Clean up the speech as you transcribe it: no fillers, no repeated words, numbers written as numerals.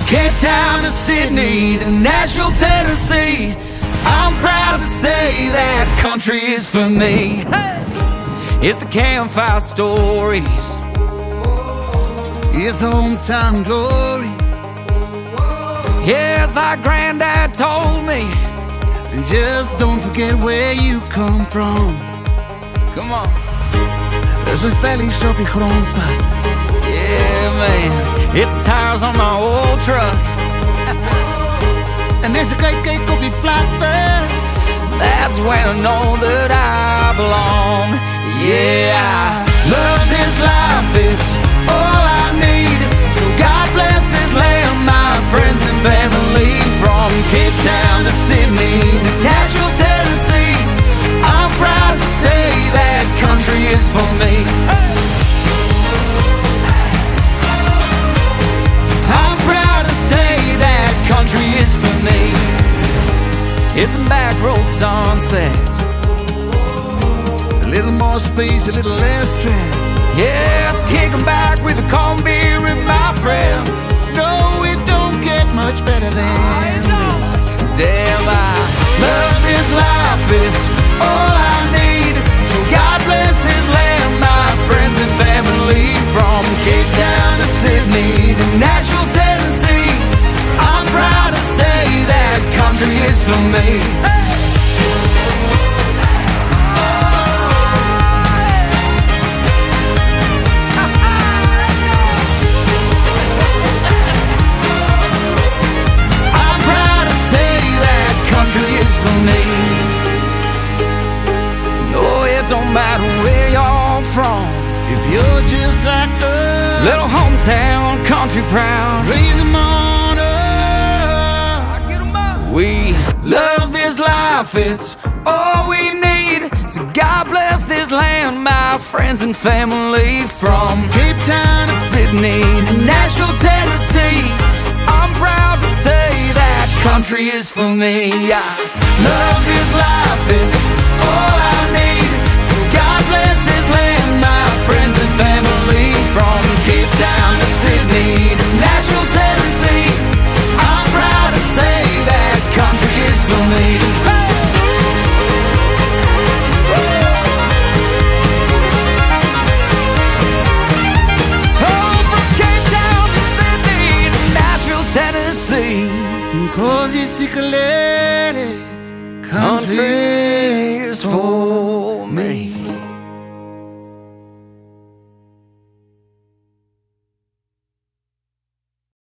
Cape Town to Sydney to Nashville, Tennessee, I'm proud to say that country is for me. It's the campfire stories, It's the hometown glory. yeah, it's like Granddad told me. And just don't forget where you come from. Come on. Dat is een valley op je grondpad. Yeah, man, it's the tires on my old truck. En als je kijkt op je flatbus, That's when I know that I belong. Yeah, love this life, it's all I need. So God bless this land, my friends and family. From Cape Town to Sydney to Nashville, Tennessee, I'm proud to say that country is for me. I'm proud to say that country is for me. It's the back road sunsets, a little more space, a little less stress. yeah, it's kicking back with a cold beer with my friends. No, it don't get much better than this. Damn, I love this life, it's all I need. So God bless this land, my friends and family. From Cape Town to Sydney to Nashville, Tennessee, I'm proud to say that country is for me. I'm proud to say that country is for me. No, it don't matter where you're from, If you're just like us, little hometown country proud. raise them on up. We love this life, it's all we need. So God bless this land, my friends and family. From Cape Town to Sydney to Nashville, Tennessee, I'm proud to say that country is for me. I love this life, it's all I need. So God bless this land, my friends and family. From Cape Town to Sydney to Nashville, Tennessee, I'm proud to say that country is for me. Oh, from Cape Town to Sydney to Nashville, Tennessee, Così si calere, country